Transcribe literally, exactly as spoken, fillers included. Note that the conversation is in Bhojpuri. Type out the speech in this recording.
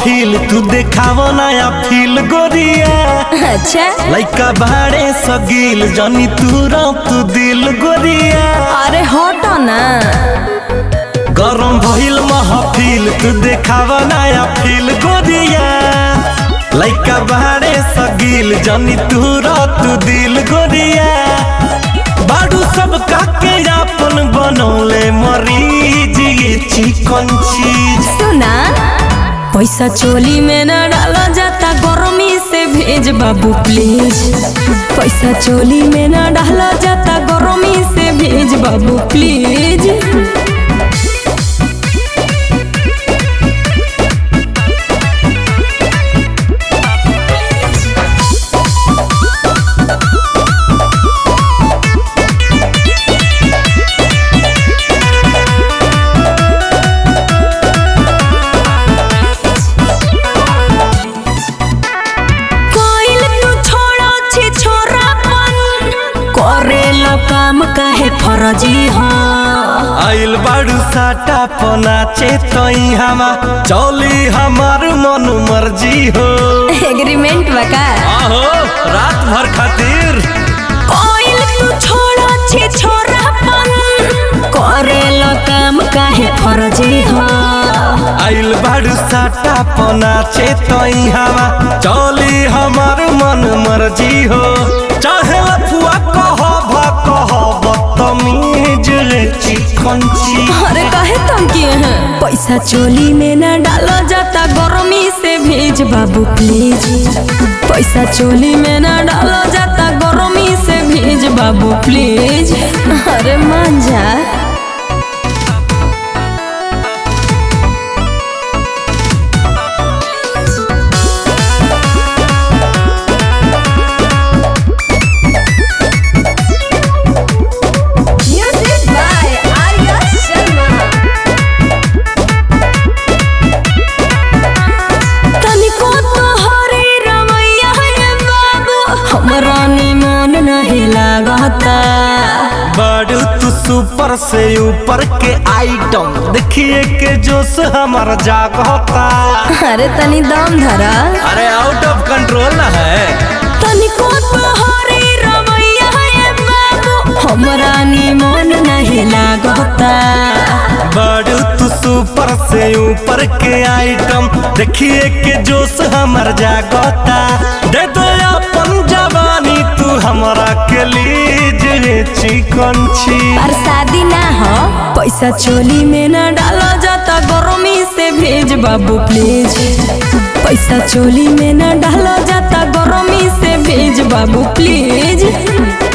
महफिल तू देखावो नया फील गोरिया। अच्छा लइका बाड़े सगील जानी तू तू दिल गोरिया। अरे हटो ना गरम भइल महफिल तू देखावो नया फील गोरिया। लइका बाड़े सगील जानी तू तू दिल गोरिया। बाडू सब काके अपन बनौले मरीज ये चिकन चीज। सुना पैसा चोली में न डाला जाता गर्मी से भेज बाबू प्लीज। पैसा चोली में न डाला जाता गर्मी से भेज बाबू प्लीज। काम काहे फरजी हाँ आइल बाड़ू साटा पनाचे तई हमा चौली हमार मन मर्जी हो। एग्रीमेंट बका आहो रात भर खातिर कोइल तू छोड़ा छे छोरापन करेला काम काहे फरजी हाँ आइल बाड़ू साटा पनाचे तई हमा चौली हमार मन मर्जी हो। चाहे लफुआ कह चिकन चीज। अरे काहे तुम किए हैं पैसा चोली में न डाला जाता गर्मी से भेज बाबू प्लीज। पैसा चोली में न डाला जाता गर्मी से भेज बाबू प्लीज। अरे मान जा बड़ू तू सुपर से ऊपर के आइटम देखिए के जोश हमारा जागता। अरे तनी दम धरा अरे आउट ऑफ कंट्रोल ना है तनी को तोहरे रवैया है बाबू हमरा निमन नहीं लागता। बड़ू तू सुपर से ऊपर के आइटम देखिए के जोश हमारा जागता। दे दो अपन जवानी तू हमरा के लीज चिकन चीज। पर शादी ना हो पैसा चोली में न डाला जाता गर्मी से भेज बाबू प्लीज। पैसा चोली में न डाला जाता गर्मी से भेज बाबू प्लीज।